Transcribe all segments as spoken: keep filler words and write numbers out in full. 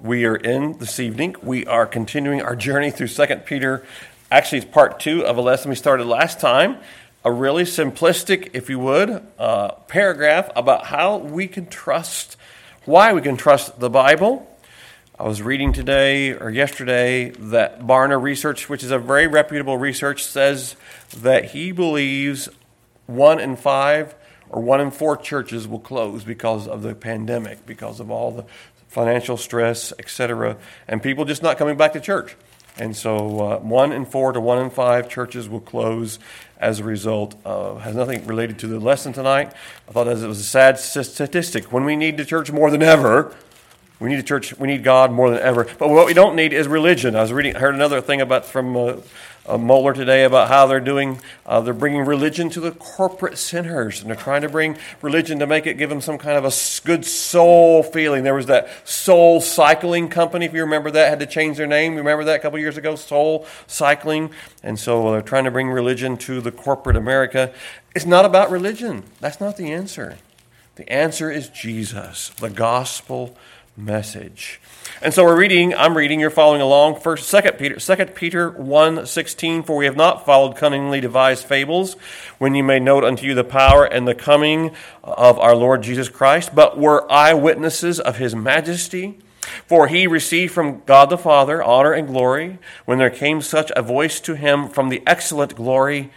we are in this evening. We are continuing our journey through Second Peter. Actually, it's part two of a lesson we started last time. A really simplistic, if you would, uh, paragraph about how we can trust, why we can trust the Bible. I was reading today or yesterday that Barna Research, which is a very reputable research, says that he believes one in five or one in four churches will close because of the pandemic, because of all the financial stress, et cetera, and people just not coming back to church. And so uh, one in four to one in five churches will close as a result. Uh, has nothing related to the lesson tonight. I thought it was a sad statistic. When we need the church more than ever, we need the church, we need God more than ever. But what we don't need is religion. I was reading, heard another thing about from uh, uh, Moeller today about how they're doing, uh, they're bringing religion to the corporate centers. And they're trying to bring religion to make it, give them some kind of a good soul feeling. There was that Soul Cycling company, if you remember that, had to change their name. You remember that a couple years ago, Soul Cycling? And so they're trying to bring religion to the corporate America. It's not about religion. That's not the answer. The answer is Jesus, the gospel message. And so we're reading, I'm reading, you're following along, first, Second Peter, Second Peter one sixteen, for we have not followed cunningly devised fables, when ye made known unto you the power and the coming of our Lord Jesus Christ, but were eyewitnesses of his majesty. For he received from God the Father honor and glory, when there came such a voice to him from the excellent glory,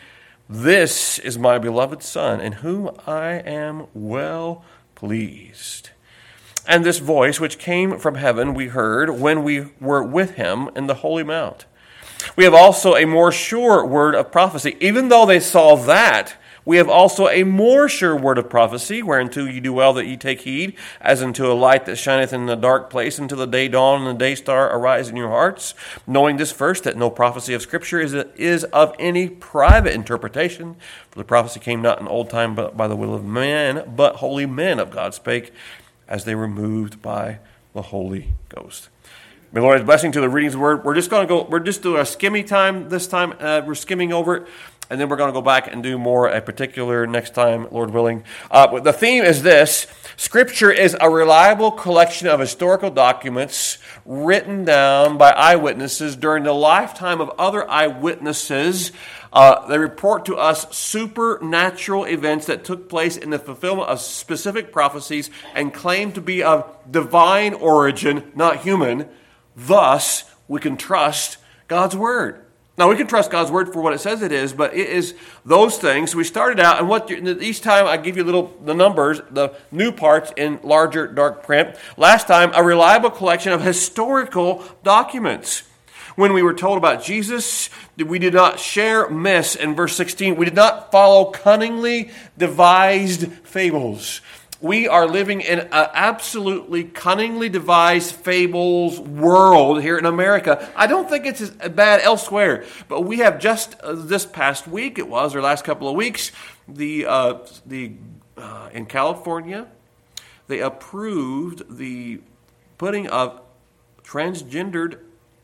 this is my beloved Son, in whom I am well pleased. And this voice which came from heaven we heard when we were with him in the holy mount. We have also a more sure word of prophecy. Even though they saw that, we have also a more sure word of prophecy, whereunto ye do well that ye take heed, as unto a light that shineth in the dark place, until the day dawn and the day star arise in your hearts, knowing this first, that no prophecy of Scripture is, is of any private interpretation. For the prophecy came not in old time but by the will of man, but holy men of God spake, as they were moved by the Holy Ghost. May the Lord add blessing to the readings of the word. We're just going to go, we're just doing a skimmy time this time. Uh, we're skimming over it, and then we're going to go back and do more a particular next time, Lord willing. Uh, the theme is this: Scripture is a reliable collection of historical documents written down by eyewitnesses during the lifetime of other eyewitnesses. Uh, they report to us supernatural events that took place in the fulfillment of specific prophecies and claim to be of divine origin, not human. Thus, we can trust God's Word. Now, we can trust God's Word for what it says it is, but it is those things. We started out, and what each time I give you little the numbers, the new parts in larger dark print. Last time, a reliable collection of historical documents. When we were told about Jesus, we did not share myths in verse sixteen. We did not follow cunningly devised fables. We are living in an absolutely cunningly devised fables world here in America. I don't think it's as bad elsewhere, but we have just uh, this past week, it was, or last couple of weeks, the uh, the uh, in California, they approved the putting of transgendered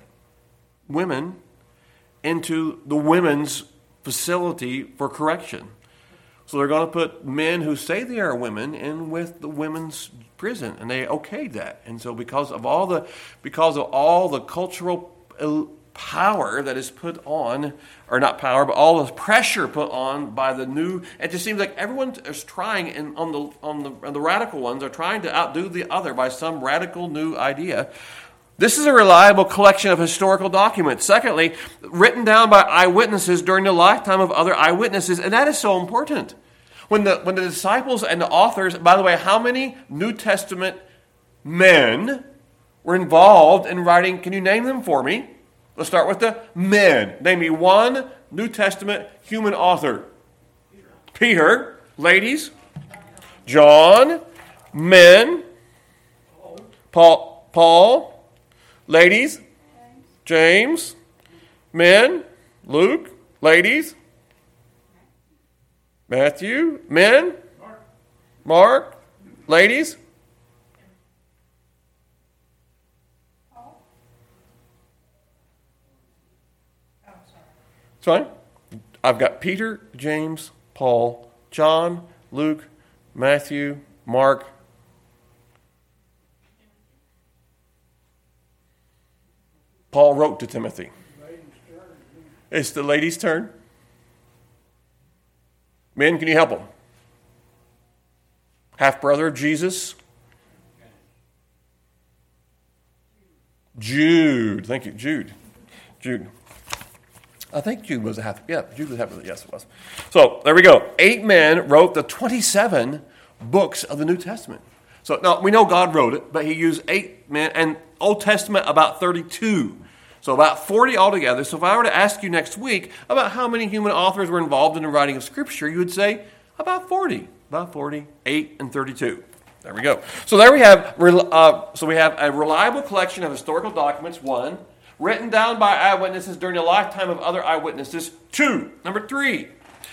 women into the women's facility for correction. So they're going to put men who say they are women in with the women's prison, and they okayed that. And so because of all the because of all the cultural power that is put on, or not power, but all the pressure put on by the new, it just seems like everyone is trying, and on the on the on the radical ones are trying to outdo the other by some radical new idea. This is a reliable collection of historical documents. Secondly, written down by eyewitnesses during the lifetime of other eyewitnesses, and that is so important. When the when the disciples and the authors, by the way, how many New Testament men were involved in writing? Can you name them for me? Let's start with the men. Name me one New Testament human author. Peter. Peter. Ladies. John. Men. Paul. Paul. Ladies, James, men, Luke, ladies, Matthew, men, Mark, ladies, sorry, I've got Peter, James, Paul, John, Luke, Matthew, Mark, Paul wrote to Timothy? It's the lady's turn. Men, can you help him? Half-brother of Jesus? Jude. Thank you, Jude. Jude. I think Jude was a half. Yeah, Jude was half. Yes, it was. So there we go. Eight men wrote the twenty-seven books of the New Testament. So now we know God wrote it, but he used eight men, and Old Testament about thirty-two. So about forty altogether. So if I were to ask you next week about how many human authors were involved in the writing of Scripture, you would say about forty. About forty, eight and thirty-two. There we go. So there we have. Uh, so we have a reliable collection of historical documents. One, written down by eyewitnesses during the lifetime of other eyewitnesses. Two. Number three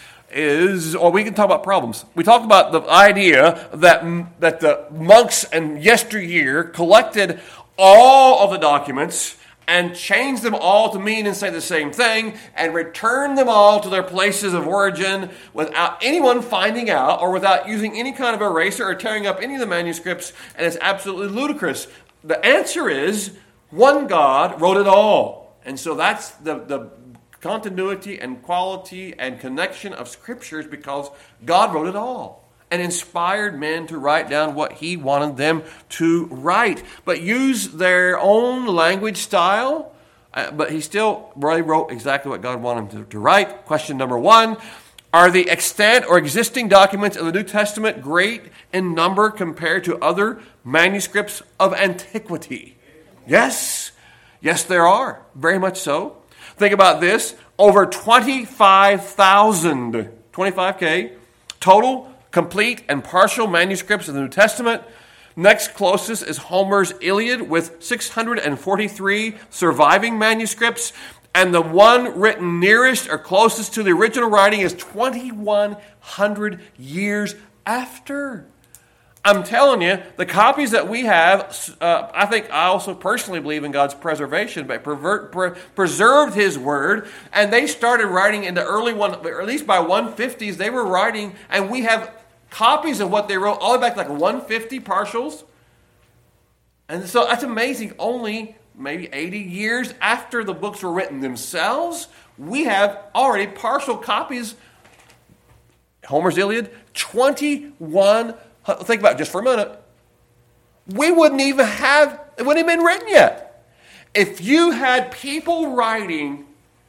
is, or we can talk about problems. We talked about the idea that that the monks in yesteryear collected all of the documents and change them all to mean and say the same thing, and return them all to their places of origin without anyone finding out, or without using any kind of eraser or tearing up any of the manuscripts, and it's absolutely ludicrous. The answer is, one God wrote it all. And so that's the, the continuity and quality and connection of Scriptures, because God wrote it all and inspired men to write down what he wanted them to write, but use their own language style. Uh, but he still really wrote exactly what God wanted him to, to write. Question number one, are the extant or existing documents of the New Testament great in number compared to other manuscripts of antiquity? Yes. Yes, there are. Very much so. Think about this. Over twenty-five thousand, twenty-five K, total complete and partial manuscripts of the New Testament. Next closest is Homer's Iliad with six hundred forty-three surviving manuscripts. And the one written nearest or closest to the original writing is twenty-one hundred years after. I'm telling you, the copies that we have, uh, I think I also personally believe in God's preservation, but pervert, pre- preserved His Word, and they started writing in the early one, or at least by one fifties, they were writing, and we have copies of what they wrote all the way back to like one fifty partials. And so that's amazing. Only maybe eighty years after the books were written themselves, we have already partial copies. Homer's Iliad, twenty-one. Think about it just for a minute. We wouldn't even have, it wouldn't have been written yet. If you had people writing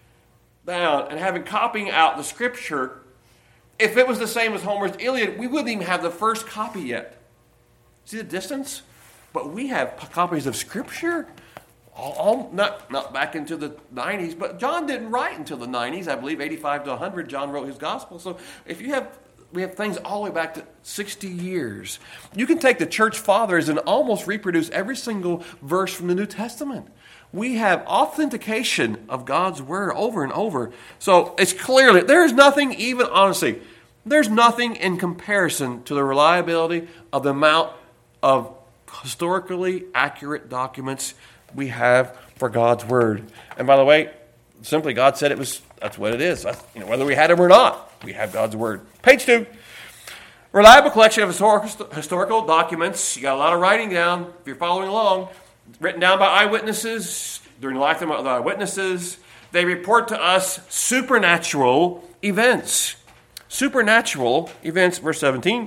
down and having copying out the Scripture, if it was the same as Homer's Iliad, we wouldn't even have the first copy yet. See the distance? But we have copies of Scripture. All, all, not, not back into the nineties, but John didn't write until the nineties. I believe eighty-five to one hundred, John wrote his gospel. So if you have, we have things all the way back to sixty years. You can take the church fathers and almost reproduce every single verse from the New Testament. We have authentication of God's Word over and over. So it's clearly, there's nothing even, honestly, there's nothing in comparison to the reliability of the amount of historically accurate documents we have for God's Word. And by the way, simply God said it was, that's what it is. You know, whether we had them or not, we have God's Word. Page two. Reliable collection of historical, historical documents. You got a lot of writing down, if you're following along. Written down by eyewitnesses during the lifetime of the eyewitnesses. They report to us supernatural events. Supernatural events, verse seventeen.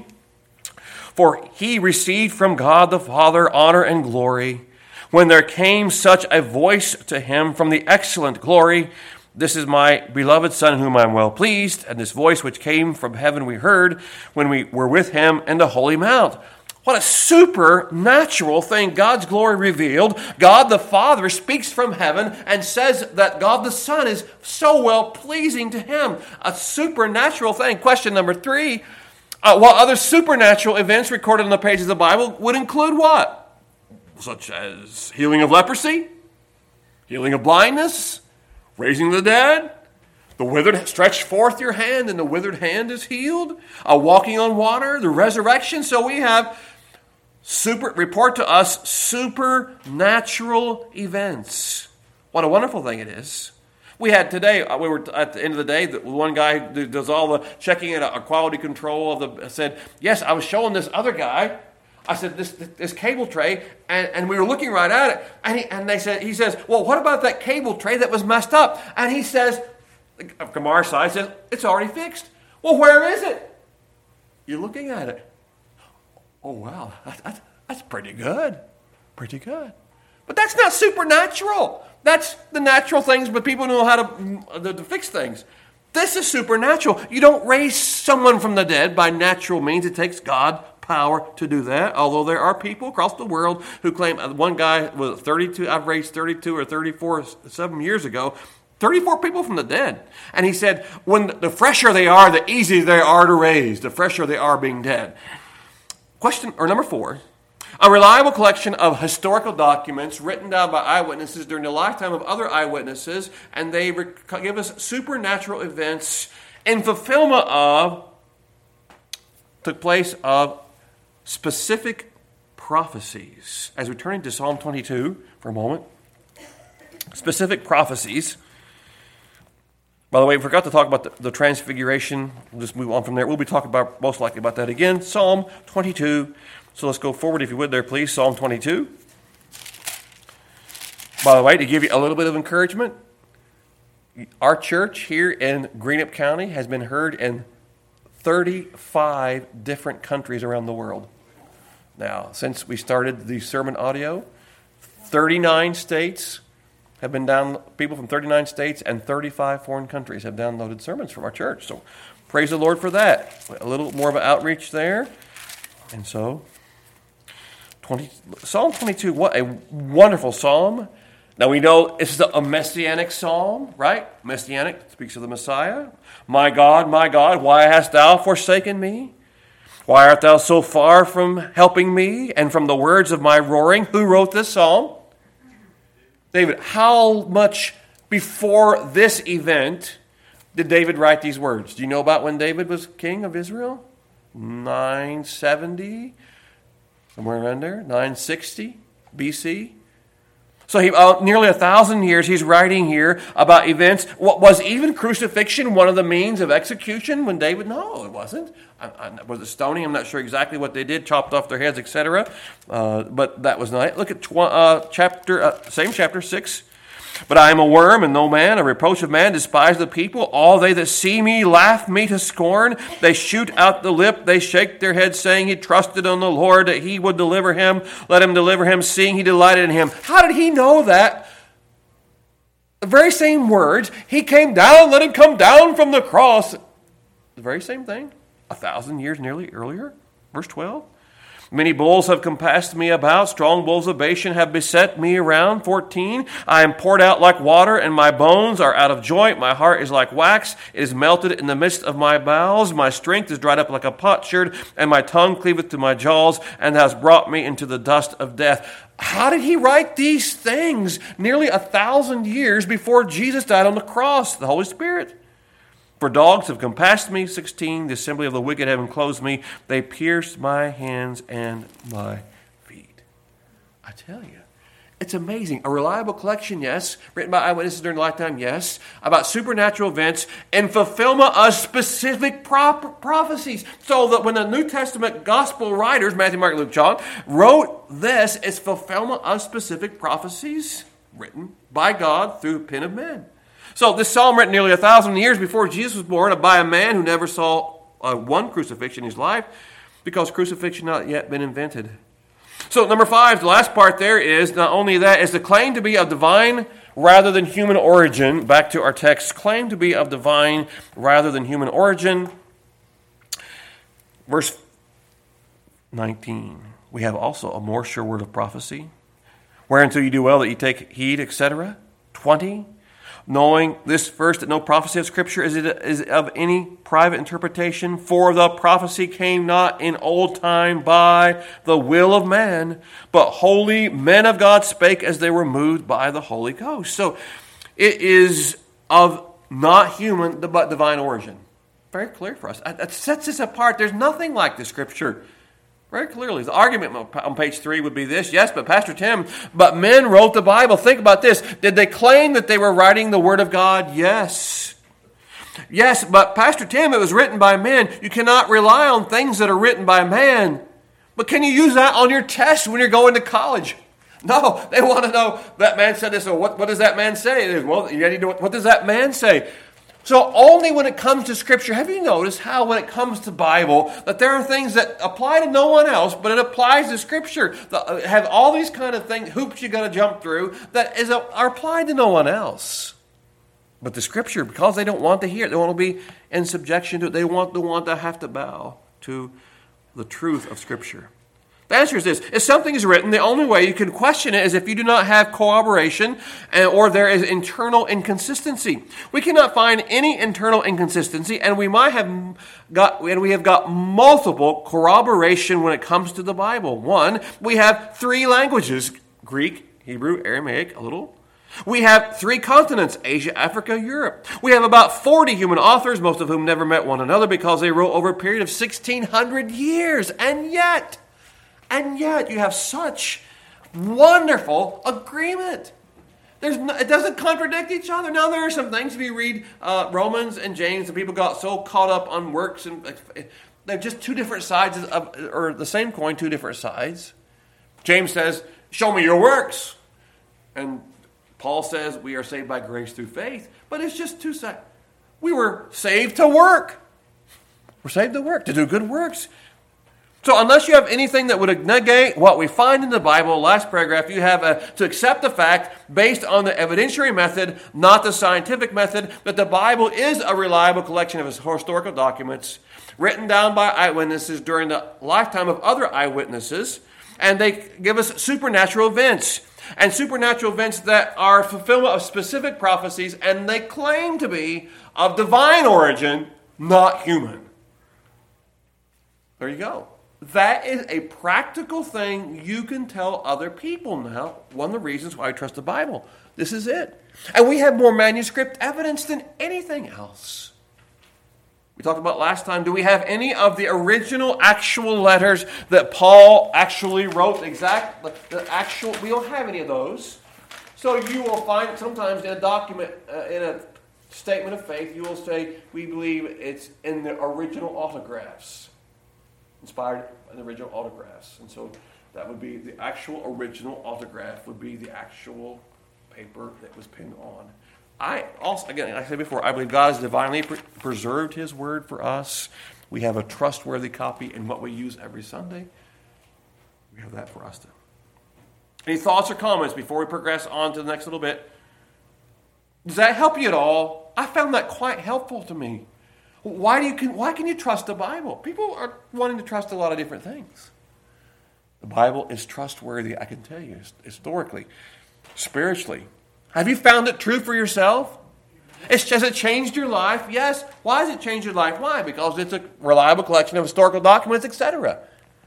For he received from God the Father honor and glory, when there came such a voice to him from the excellent glory, this is my beloved Son, in whom I am well pleased. And this voice which came from heaven we heard when we were with him in the holy mount. What a supernatural thing. God's glory revealed. God the Father speaks from heaven and says that God the Son is so well pleasing to him. A supernatural thing. Question number three. Uh, while other supernatural events recorded in the pages of the Bible would include what? Such as healing of leprosy, healing of blindness, raising the dead, the withered, stretch forth your hand and the withered hand is healed, uh, walking on water, the resurrection. So we have super report to us supernatural events. What a wonderful thing it is. We had today, we were at the end of the day, the one guy who does all the checking and quality control of the said, yes, I was showing this other guy I said, this this cable tray, and, and we were looking right at it, and, he, and they said, he says, well, what about that cable tray that was messed up? And he says, from our side, says, it's already fixed. Well, where is it? You're looking at it. Oh, wow, that, that, that's pretty good. Pretty good. But that's not supernatural. That's the natural things, but people know how to, to, to fix things. This is supernatural. You don't raise someone from the dead by natural means. It takes God power to do that. Although there are people across the world who claim, one guy was thirty-two, I've raised thirty-two or thirty-four, seven years ago, thirty-four people from the dead. And he said, when the fresher they are, the easier they are to raise, the fresher they are being dead. Question, or number four, a reliable collection of historical documents written down by eyewitnesses during the lifetime of other eyewitnesses, and they rec- give us supernatural events in fulfillment of, took place of specific prophecies. As we turn into Psalm twenty-two for a moment, specific prophecies. By the way, we forgot to talk about the, the transfiguration. We'll just move on from there. We'll be talking about most likely about that again. Psalm twenty-two. So let's go forward, if you would there, please. Psalm twenty-two. By the way, to give you a little bit of encouragement, our church here in Greenup County has been heard in thirty-five different countries around the world. Now, since we started the sermon audio, thirty-nine states have been down, people from thirty-nine states and thirty-five foreign countries have downloaded sermons from our church. So praise the Lord for that. A little more of an outreach there. And so, twenty, Psalm twenty-two, what a wonderful psalm. Now we know this is a messianic psalm, right? Messianic, speaks of the Messiah. My God, my God, why hast thou forsaken me? Why art thou so far from helping me and from the words of my roaring? Who wrote this psalm? David. How much before this event did David write these words? Do you know about when David was king of Israel? nine seventy, somewhere around there, nine sixty B C. So he, uh, nearly a thousand years he's writing here about events. What was even crucifixion one of the means of execution when David? No, it wasn't. I, I, was it stoning? I'm not sure exactly what they did, chopped off their heads, et cetera. Uh, but that was not it. Look at tw- uh, chapter, uh, same chapter six. But I am a worm and no man, a reproach of man, despise the people. All they that see me laugh me to scorn. They shoot out the lip, they shake their heads, saying he trusted on the Lord, that he would deliver him. Let him deliver him, seeing he delighted in him. How did he know that? The very same words, he came down, let him come down from the cross. The very same thing, a thousand years nearly earlier. Verse twelve. Many bulls have compassed me about. Strong bulls of Bashan have beset me around. fourteen. I am poured out like water, and my bones are out of joint. My heart is like wax. It is melted in the midst of my bowels. My strength is dried up like a potsherd, and my tongue cleaveth to my jaws, and has brought me into the dust of death. How did he write these things nearly a thousand years before Jesus died on the cross? The Holy Spirit. For dogs have compassed me, sixteen, the assembly of the wicked have enclosed me. They pierced my hands and my feet. I tell you, it's amazing. A reliable collection, yes. Written by eyewitnesses during the lifetime, yes. About supernatural events and fulfillment of specific prop- prophecies. So that when the New Testament gospel writers, Matthew, Mark, Luke, John, wrote this, it's fulfillment of specific prophecies written by God through the pen of men. So this psalm written nearly a thousand years before Jesus was born by a man who never saw uh, one crucifixion in his life, because crucifixion had not yet been invented. So number five, the last part there is, not only that, is the claim to be of divine rather than human origin. Back to our text, claim to be of divine rather than human origin. Verse nineteen, we have also a more sure word of prophecy, whereunto you do well that you take heed, et cetera. twenty, knowing this first, that no prophecy of Scripture is, it, is of any private interpretation, for the prophecy came not in old time by the will of man, but holy men of God spake as they were moved by the Holy Ghost. So it is of not human, but divine origin. Very clear for us. That sets us apart. There's nothing like the Scripture. Very clearly. The argument on page three would be this. Yes, but Pastor Tim, but men wrote the Bible. Think about this. Did they claim that they were writing the Word of God? Yes. Yes, but Pastor Tim, it was written by men. You cannot rely on things that are written by man. But can you use that on your test when you're going to college? No, they want to know, that man said this, so what, what does that man say? Well, you need to, what does that man say? So only when it comes to Scripture, have you noticed how when it comes to Bible, that there are things that apply to no one else, but it applies to Scripture. The, have all these kind of things, hoops you got to jump through, that is a, are applied to no one else. But the Scripture, because they don't want to hear it, they want to be in subjection to it, they want to want to have to bow to the truth of Scripture. The answer is this: if something is written, the only way you can question it is if you do not have corroboration and, or there is internal inconsistency. We cannot find any internal inconsistency, and we might have got and we have got multiple corroboration when it comes to the Bible. One, we have three languages: Greek, Hebrew, Aramaic, a little. We have three continents: Asia, Africa, Europe. We have about forty human authors, most of whom never met one another because they wrote over a period of sixteen hundred years. And yet, and yet you have such wonderful agreement. There's no, it doesn't contradict each other. Now, there are some things, if you read uh, Romans and James, and people got so caught up on works, and they're just two different sides of, or the same coin, two different sides. James says, show me your works. And Paul says we are saved by grace through faith, but it's just two sides. We were saved to work. We're saved to work, to do good works. So unless you have anything that would negate what we find in the Bible, last paragraph, you have a, to accept the fact, based on the evidentiary method, not the scientific method, that the Bible is a reliable collection of historical documents written down by eyewitnesses during the lifetime of other eyewitnesses, and they give us supernatural events. And supernatural events that are fulfillment of specific prophecies, and they claim to be of divine origin, not human. There you go. That is a practical thing you can tell other people now. One of the reasons why I trust the Bible. This is it. And we have more manuscript evidence than anything else. We talked about last time, do we have any of the original actual letters that Paul actually wrote? Exact, the actual, we don't have any of those. So you will find sometimes in a document, uh, in a statement of faith, you will say, we believe it's in the original autographs. Inspired by the original autographs. And so that would be the actual original autograph, would be the actual paper that was pinned on. I also, again, like I said before, I believe God has divinely pre- preserved His Word for us. We have a trustworthy copy in what we use every Sunday. We have that for us to. Any thoughts or comments before we progress on to the next little bit? Does that help you at all? I found that quite helpful to me. Why do you can why can you trust the Bible? People are wanting to trust a lot of different things. The Bible is trustworthy, I can tell you, historically, spiritually. Have you found it true for yourself? It's, has it changed your life? Yes. Why has it changed your life? Why? Because it's a reliable collection of historical documents, et cetera.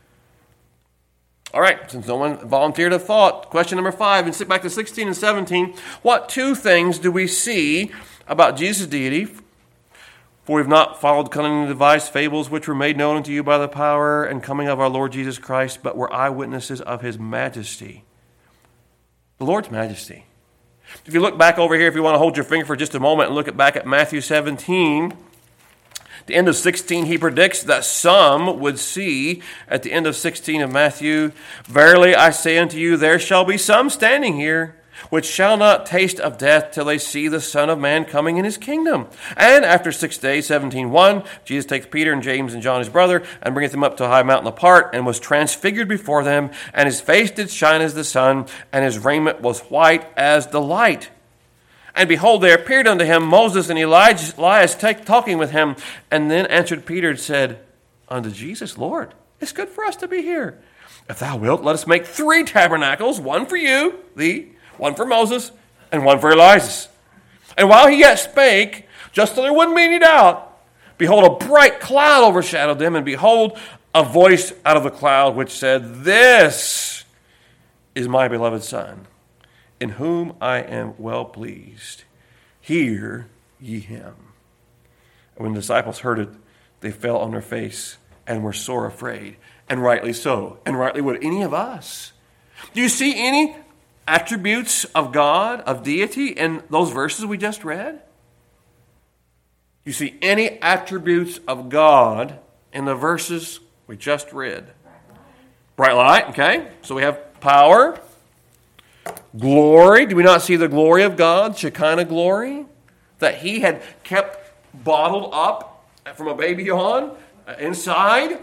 All right, since no one volunteered a thought, question number five, and back to sixteen and seventeen. What two things do we see about Jesus' deity? For we have not followed cunningly devised fables which were made known unto you by the power and coming of our Lord Jesus Christ, but were eyewitnesses of His majesty. The Lord's majesty. If you look back over here, if you want to hold your finger for just a moment and look at back at Matthew seventeen, at the end of sixteen, he predicts that some would see, at the end of sixteen of Matthew, verily I say unto you, there shall be some standing here, which shall not taste of death till they see the Son of Man coming in His kingdom. And after six days, seventeen one, Jesus takes Peter and James and John his brother, and bringeth them up to a high mountain apart, and was transfigured before them, and his face did shine as the sun, and his raiment was white as the light. And behold, there appeared unto him Moses and Elijah, Elias take, talking with him. And then answered Peter and said unto Jesus, Lord, it's good for us to be here. If thou wilt, let us make three tabernacles, one for you, thee, one for Moses, and one for Elias. And while he yet spake, just so there wouldn't be any doubt, behold, a bright cloud overshadowed them, and behold, a voice out of the cloud which said, This is my beloved Son, in whom I am well pleased. Hear ye him. And when the disciples heard it, they fell on their face and were sore afraid, and rightly so, and rightly would any of us. Do you see any attributes of God, of deity, in those verses we just read? You see any attributes of God in the verses we just read? Bright light, okay. So we have power. Glory. Do we not see the glory of God? Shekinah glory. That he had kept bottled up from a baby on, uh, inside.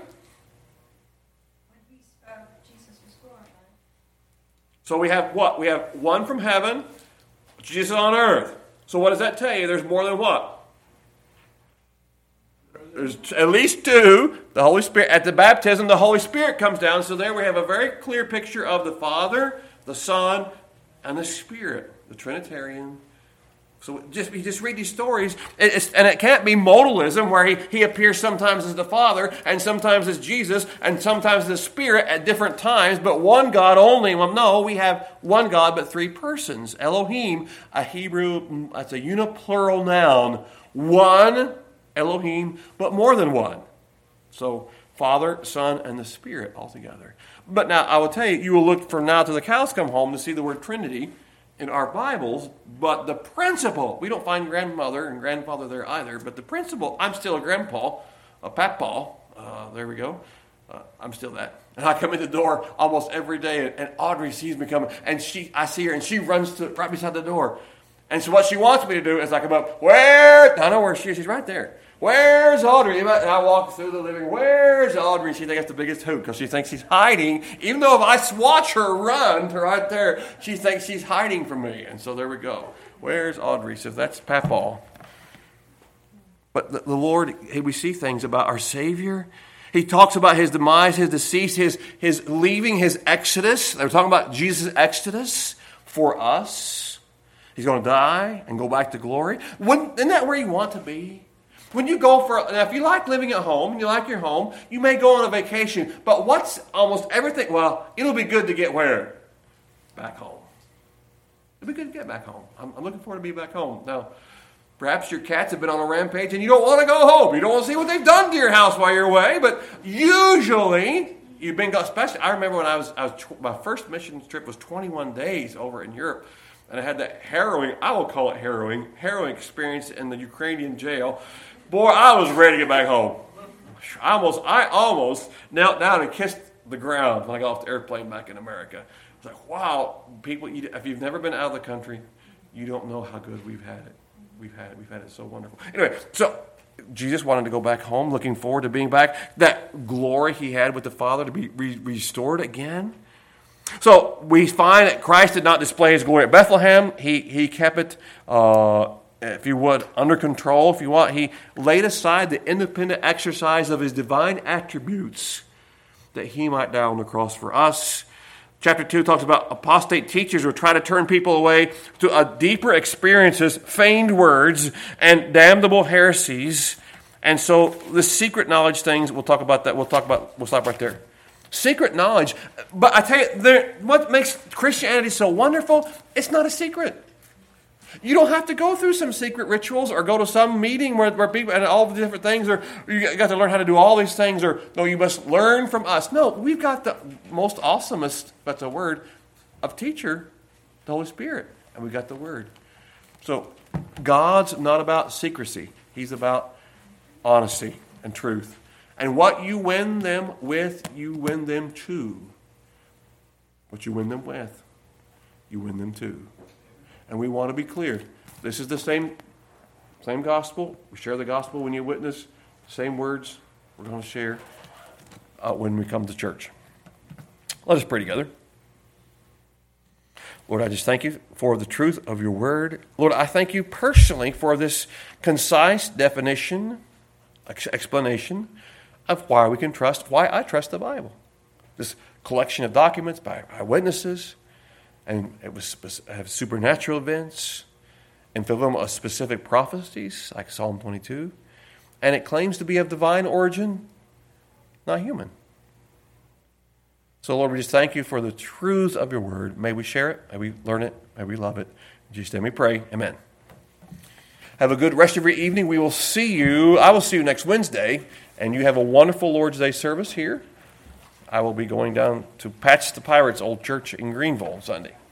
So we have what? We have one from heaven, Jesus on earth. So what does that tell you? There's more than what? There's at least two. The Holy Spirit. At the baptism, the Holy Spirit comes down. So there we have a very clear picture of the Father, the Son, and the Spirit, the Trinitarian. So just you just read these stories, it's, and it can't be modalism where he, he appears sometimes as the Father and sometimes as Jesus and sometimes as the Spirit at different times, but one God only. Well, no, we have one God but three persons. Elohim, a Hebrew, that's a uniplural noun. One Elohim, but more than one. So Father, Son, and the Spirit all together. But now I will tell you, you will look from now till the cows come home to see the word Trinity in our Bibles, but the principle, we don't find grandmother and grandfather there either, but the principle, I'm still a grandpa, a papaw, uh, there we go, uh, I'm still that. And I come in the door almost every day, and, and Audrey sees me coming, and she, I see her, and she runs to right beside the door. And so what she wants me to do is I come up, where, I know where she is, she's right there. Where's Audrey? And I walk through the living room. Where's Audrey? She thinks that's the biggest hoot because she thinks she's hiding. Even though if I watch her run to right there, she thinks she's hiding from me. And so there we go. Where's Audrey? So that's Papaw. But the, the Lord, we see things about our Savior. He talks about his demise, his decease, his, his leaving, his exodus. They're talking about Jesus' exodus for us. He's going to die and go back to glory. Wouldn't, isn't that where you want to be? When you go for, now if you like living at home, and you like your home, you may go on a vacation, but what's almost everything, well, it'll be good to get where? Back home. It'll be good to get back home. I'm, I'm looking forward to be back home. Now, perhaps your cats have been on a rampage and you don't want to go home. You don't want to see what they've done to your house while you're away, but usually you've been, especially, I remember when I was, I was my first mission trip was twenty-one days over in Europe, and I had that harrowing, I will call it harrowing, harrowing experience in the Ukrainian jail. Boy, I was ready to get back home. I almost, I almost knelt down and kissed the ground when I got off the airplane back in America. I was like, wow, people, if you've never been out of the country, you don't know how good we've had it. We've had it. We've had it so wonderful. Anyway, so Jesus wanted to go back home, looking forward to being back. That glory he had with the Father to be re- restored again. So we find that Christ did not display his glory at Bethlehem. He, he kept it uh if you would, under control, if you want. He laid aside the independent exercise of his divine attributes that he might die on the cross for us. Chapter two talks about apostate teachers who try to turn people away to a deeper experiences, feigned words, and damnable heresies. And so the secret knowledge things, we'll talk about that. We'll talk about, we'll stop right there. Secret knowledge. But I tell you, there, what makes Christianity so wonderful, it's not a secret. You don't have to go through some secret rituals or go to some meeting where, where people and all the different things, or you got to learn how to do all these things, or no, you must learn from us. No, we've got the most awesomest, that's a word, of teacher, the Holy Spirit, and we got the Word. So God's not about secrecy. He's about honesty and truth. And what you win them with, you win them to. What you win them with, you win them to. And we want to be clear. This is the same, same gospel. We share the gospel when you witness. Same words we're going to share uh, when we come to church. Let us pray together. Lord, I just thank you for the truth of your word. Lord, I thank you personally for this concise definition, ex- explanation of why we can trust, why I trust the Bible. This collection of documents by, by witnesses. And it was have supernatural events and fulfillment of specific prophecies, like Psalm twenty-two. And it claims to be of divine origin, not human. So, Lord, we just thank you for the truths of your word. May we share it. May we learn it. May we love it. In Jesus' name we pray. Amen. Have a good rest of your evening. We will see you. I will see you next Wednesday. And you have a wonderful Lord's Day service here. I will be going down to Patch the Pirates' old church in Greenville on Sunday.